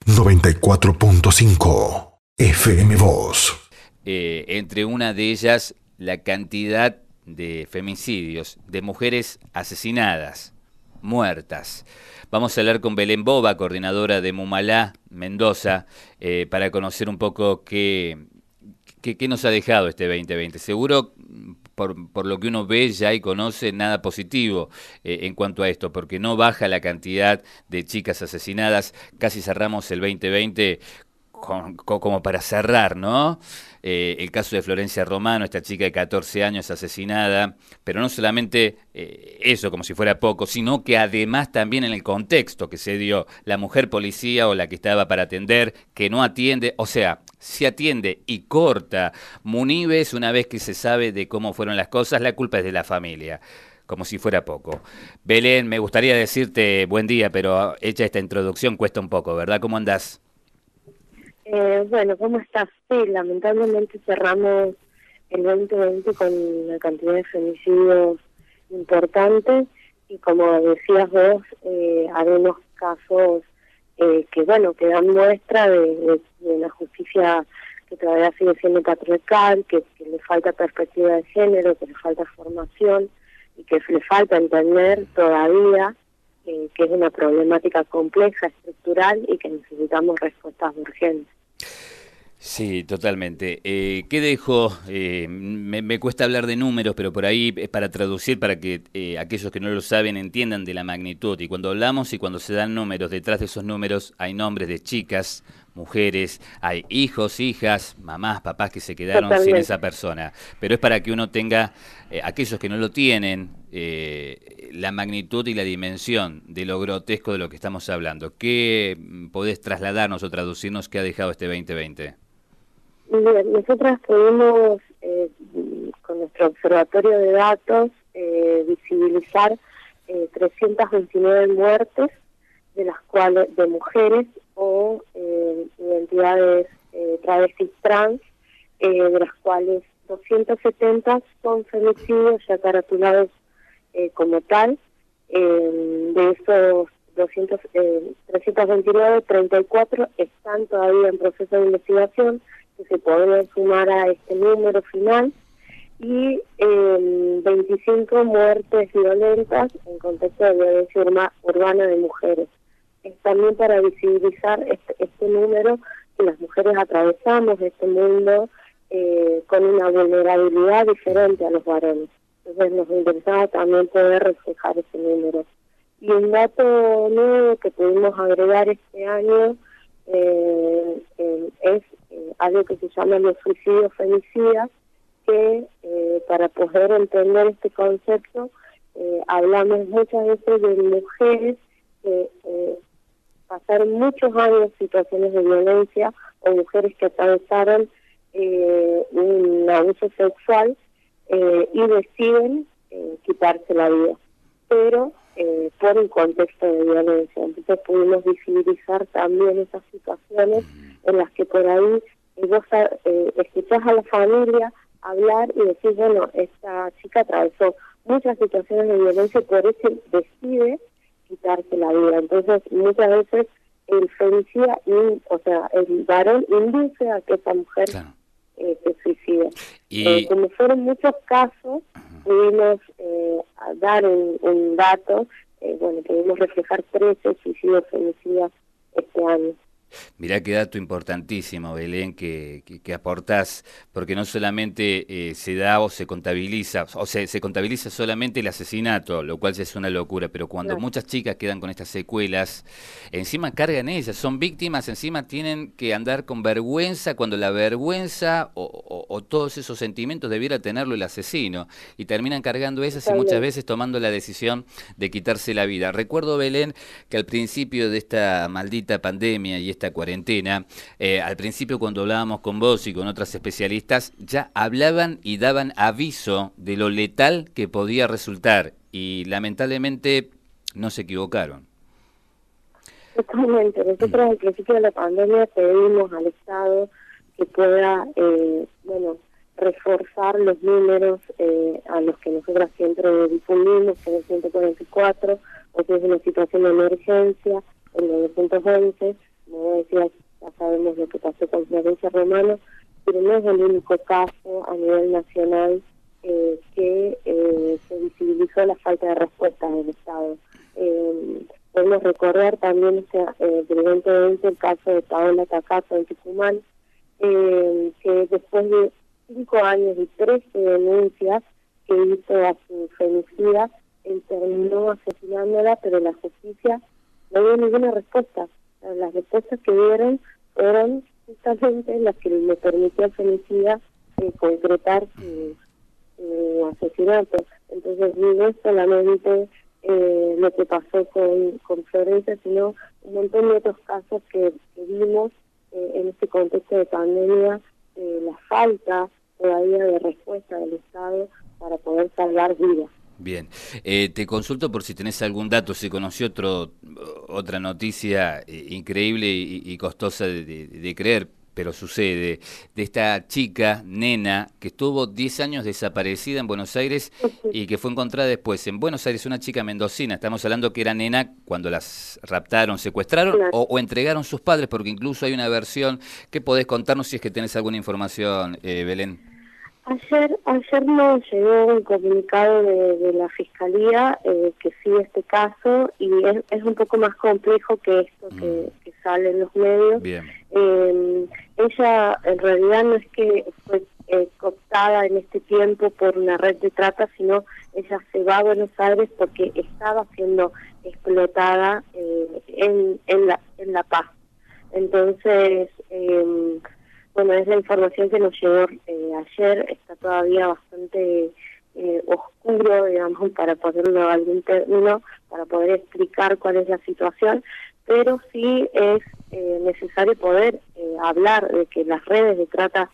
94.5 FM Voz. Entre una de ellas, la cantidad de femicidios, de mujeres asesinadas, muertas. Vamos a hablar con Belén Boba, coordinadora de Mumalá, Mendoza, para conocer un poco qué nos ha dejado este 2020. Seguro, por lo que uno ve ya y conoce, nada positivo en cuanto a esto, porque no baja la cantidad de chicas asesinadas. Casi cerramos el 2020 como para cerrar, ¿no? El caso de Florencia Romano, esta chica de 14 años asesinada, pero no solamente eso, como si fuera poco, sino que además también en el contexto que se dio, la mujer policía o la que estaba para atender, que no atiende, o sea, se atiende y corta Munives una vez que se sabe de cómo fueron las cosas, la culpa es de la familia. Como si fuera poco. Belén, me gustaría decirte buen día, pero hecha esta introducción cuesta un poco, ¿verdad? ¿Cómo andás? Bueno, ¿cómo estás? Sí, lamentablemente cerramos el 2020 con una cantidad de femicidios importantes y como decías vos, hay unos casos que dan muestra de una justicia que todavía sigue siendo patriarcal, que le falta perspectiva de género, que le falta formación y que le falta entender todavía que es una problemática compleja, estructural y que necesitamos respuestas urgentes. Sí, totalmente. ¿Qué dejo? Me cuesta hablar de números, pero por ahí es para traducir, para que aquellos que no lo saben entiendan de la magnitud. Y cuando hablamos y cuando se dan números, detrás de esos números hay nombres de chicas, mujeres, hay hijos, hijas, mamás, papás que se quedaron Totalmente. sin esa persona. Pero es para que uno tenga, aquellos que no lo tienen, la magnitud y la dimensión de lo grotesco de lo que estamos hablando. ¿Qué podés trasladarnos o traducirnos que ha dejado este 2020? Bien, nosotras pudimos, con nuestro observatorio de datos, visibilizar 329 muertes, de las cuales de mujeres o identidades travestis trans, de las cuales 270 son femicidios ya caratulados como tal. De esos 329, 34 están todavía en proceso de investigación, que se podrían sumar a este número final, y 25 muertes violentas en contexto de violencia urbana de mujeres. Es también para visibilizar este número, que las mujeres atravesamos este mundo con una vulnerabilidad diferente a los varones. Entonces nos interesaba también poder reflejar ese número. Y un dato nuevo que pudimos agregar este año es algo que se llama los suicidios femicidas, que para poder entender este concepto hablamos muchas veces de mujeres que pasaron muchos años en situaciones de violencia, o mujeres que atravesaron un abuso sexual y deciden quitarse la vida, pero por un contexto de violencia. Entonces pudimos visibilizar también esas situaciones en las que por ahí vos escuchás a la familia hablar y decís, bueno, esta chica atravesó muchas situaciones de violencia y por eso decide quitarse la vida. Entonces muchas veces el femicida, el varón induce a que esa mujer se suicide. Y como fueron muchos casos, pudimos dar un dato, pudimos reflejar 13 suicidios femicidas este año. mirá qué dato importantísimo, Belén, que aportás, porque no solamente se da o se contabiliza, o sea, se contabiliza solamente el asesinato, lo cual ya es una locura, pero cuando Claro. muchas chicas quedan con estas secuelas, encima cargan ellas, son víctimas, encima tienen que andar con vergüenza, cuando la vergüenza o todos esos sentimientos debiera tenerlo el asesino, y terminan cargando ellas y muchas veces tomando la decisión de quitarse la vida. Recuerdo, Belén, que al principio de esta maldita pandemia y esta cuarentena, al principio cuando hablábamos con vos y con otras especialistas, ya hablaban y daban aviso de lo letal que podía resultar, y lamentablemente no se equivocaron. Totalmente. Nosotros al principio de la pandemia pedimos al Estado que pueda, reforzar los números a los que nosotras siempre difundimos, que es el 144, o si es una situación de emergencia, el 911, como decía Florencia Romano, pero no es el único caso a nivel nacional que se visibilizó la falta de respuesta del Estado. Podemos recordar también brillantemente el caso de Paola Takato en Tucumán, que después de 5 años y 13 denuncias que hizo a su femicida, él terminó asesinándola, pero la justicia no dio ninguna respuesta. Las respuestas que dieron fueron justamente las que le permitió al femicida concretar su asesinato. Entonces no es solamente lo que pasó con Florencia, sino un montón de otros casos que vimos en este contexto de pandemia, la falta todavía de respuesta del Estado para poder salvar vidas. Bien, te consulto por si tenés algún dato, si conoció otra noticia increíble y costosa de creer, pero sucede, de esta chica, nena, que estuvo 10 años desaparecida en Buenos Aires y que fue encontrada después en Buenos Aires, una chica mendocina. Estamos hablando que era nena cuando las raptaron, secuestraron, Claro. o entregaron sus padres, porque incluso hay una versión que podés contarnos si es que tenés alguna información, Belén. Ayer nos llegó un comunicado de la Fiscalía que sigue este caso, y es un poco más complejo que esto que sale en los medios. Bien. Ella en realidad no es que fue cooptada en este tiempo por una red de trata, sino ella se va a Buenos Aires porque estaba siendo explotada en La Paz. Entonces, bueno, es la información que nos llegó ayer. Está todavía bastante oscuro, digamos, para ponerlo a algún término, para poder explicar cuál es la situación, pero sí es necesario poder hablar de que las redes de trata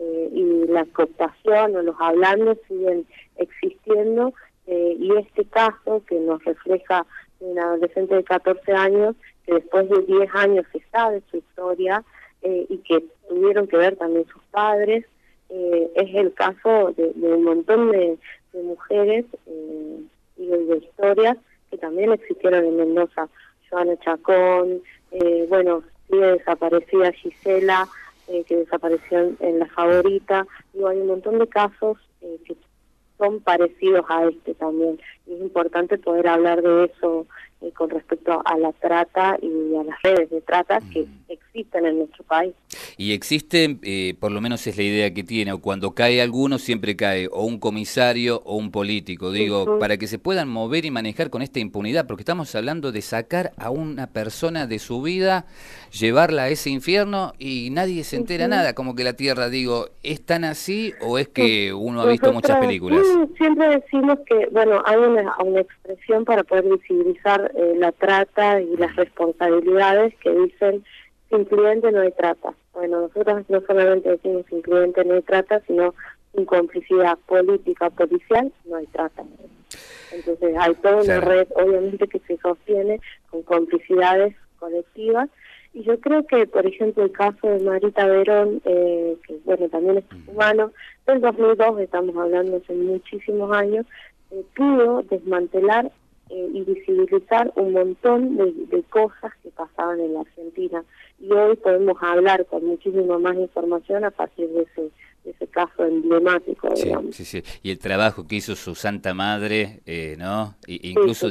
y la cooptación o los hablandos siguen existiendo, y este caso que nos refleja una adolescente de 14 años, que después de 10 años se sabe su historia, y que tuvieron que ver también sus padres, es el caso de un montón de mujeres y de historias que también existieron en Mendoza. Joana Chacón, bueno, sigue desaparecida Gisela, que desapareció en La Favorita. Digo, hay un montón de casos que son parecidos a este también, y es importante poder hablar de eso con respecto a la trata y a las redes de trata que existen en nuestro país. Y existe, por lo menos es la idea que tiene, o cuando cae alguno siempre cae o un comisario o un político, digo, para que se puedan mover y manejar con esta impunidad, porque estamos hablando de sacar a una persona de su vida, llevarla a ese infierno y nadie se entera nada, como que la tierra, digo, ¿es tan así o es que uno ha visto muchas películas? Siempre decimos que, bueno, hay una expresión para poder visibilizar la trata y las responsabilidades que dicen: sin cliente no hay trata. Bueno, nosotros no solamente decimos sin cliente no hay trata, sino sin complicidad política, policial, no hay trata. Entonces hay toda una red, obviamente, que se sostiene con complicidades colectivas, y yo creo que, por ejemplo, el caso de Marita Verón, que bueno, también es humano, del 2002, estamos hablando hace muchísimos años, pudo desmantelar y visibilizar un montón de cosas que pasaban en la Argentina, y hoy podemos hablar con muchísima más información a partir de ese caso emblemático, digamos. Sí, sí, y el trabajo que hizo su santa madre, ¿no? Incluso sí,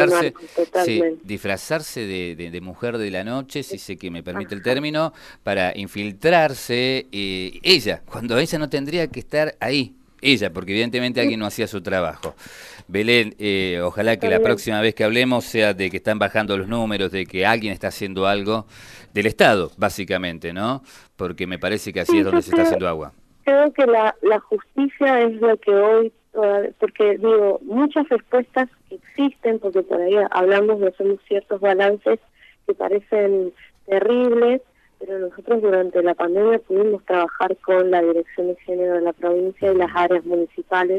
disfrazarse de mujer de la noche, si sé que me permite el término, para infiltrarse, ella, cuando ella no tendría que estar ahí. Ella, porque evidentemente alguien no hacía su trabajo. Belén, ojalá que la próxima vez que hablemos sea de que están bajando los números, de que alguien está haciendo algo del Estado, básicamente, ¿no? Porque me parece que así es donde se está haciendo agua. Creo que la justicia es lo que hoy, porque digo, muchas respuestas que existen, porque por ahí hablamos de hacemos ciertos balances que parecen terribles, pero nosotros durante la pandemia pudimos trabajar con la Dirección de Género de la provincia y las áreas municipales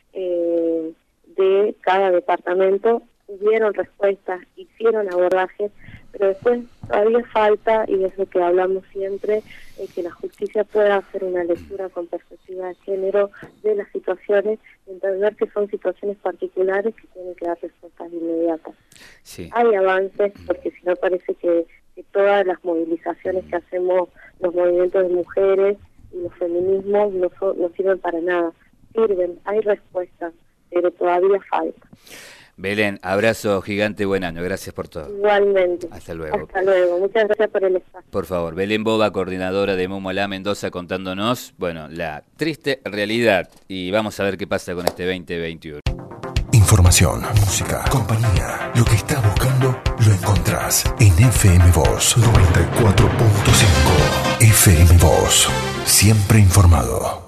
de cada departamento. Hubieron respuestas, hicieron abordajes, pero después todavía falta, y es lo que hablamos siempre, que la justicia pueda hacer una lectura con perspectiva de género de las situaciones, y entender que son situaciones particulares que tienen que dar respuestas inmediatas. Sí. Hay avances, porque si no parece que que todas las movilizaciones que hacemos, los movimientos de mujeres y los feminismos no sirven para nada. Sirven, hay respuestas, pero todavía falta. Belén, abrazo gigante, buen año, gracias por todo. Igualmente. Hasta luego. Hasta luego, muchas gracias por el espacio. Por favor, Belén Boba, coordinadora de Mumalá Mendoza, contándonos, bueno, la triste realidad, y vamos a ver qué pasa con este 2021. Información, música, compañía. Lo que estás buscando lo encontrás en FM Voz 94.5. FM Voz, siempre informado.